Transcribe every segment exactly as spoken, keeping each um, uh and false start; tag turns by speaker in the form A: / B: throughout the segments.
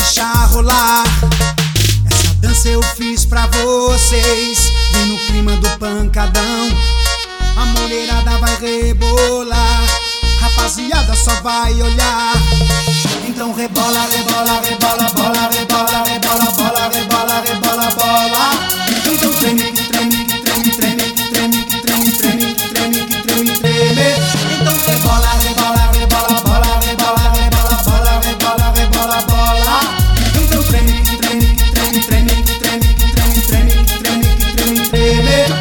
A: deixar rolar. Essa dança eu fiz pra vocês, vem no clima do pancadão. A mulherada vai rebolar, rapaziada só vai olhar. Então rebola, rebola, rebola, bola, rebola, rebola, bola, rebola, rebola, bola. Então treme, que treme, que treme, treme, que treme, que treme, treme, que treme, que treme, treme. Então rebola, rebola, rebola, bola, rebola, rebola, bola, rebola, rebola, bola. Então treme, que treme, que treme, treme, que treme, que treme, treme, que treme, que treme, treme.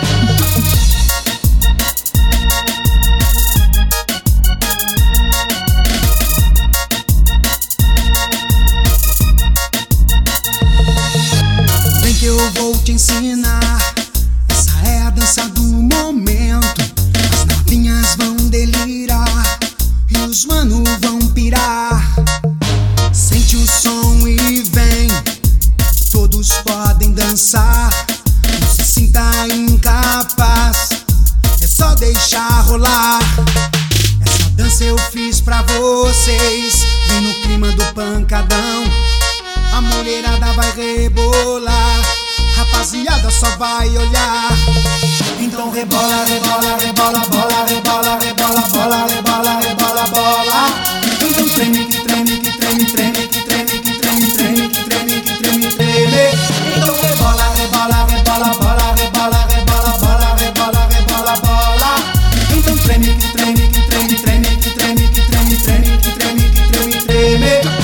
A: Eu vou te ensinar, essa é a dança do momento. As novinhas vão delirar e os mano vão pirar. Sente o som e vem, todos podem dançar. Não se sinta incapaz, é só deixar rolar. Essa dança eu fiz pra vocês, vem no clima do pancadão. A mulherada vai rebolar, rapaziada só vai olhar. Então rebola, rebola, rebola, bola, rebola, rebola, bola, rebola, rebola, bola. Então treme, que treme, que treme, treme, que treme, que treme, treme, que treme, que treme, treme. Então rebola, rebola, rebola, bola, rebola, rebola, bola, rebola, rebola, bola. Então treme, que treme, que treme, treme, que treme, que treme, treme, que treme, que treme, treme.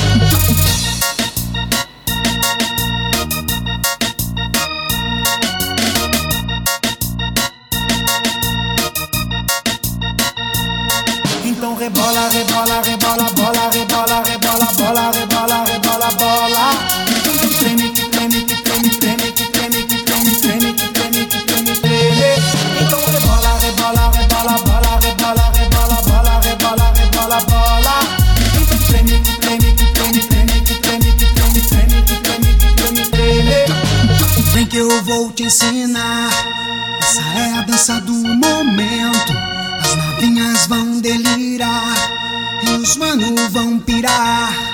A: Então rebola, rebola, rebola, bola, rebola, rebola, bola, rebola, rebola, bola. Então treme, que treme, que treme, treme, que treme, que treme, treme, que treme, que treme, treme. Então rebola, rebola, rebola, bola, rebola, rebola, bola, rebola, rebola, bola. Então treme, que treme, que treme, treme, que treme, que treme, treme, que treme, que treme, treme. Vem que eu vou te ensinar, essa é a dança do momento. As novinhas vão delirar e os mano vão pirar.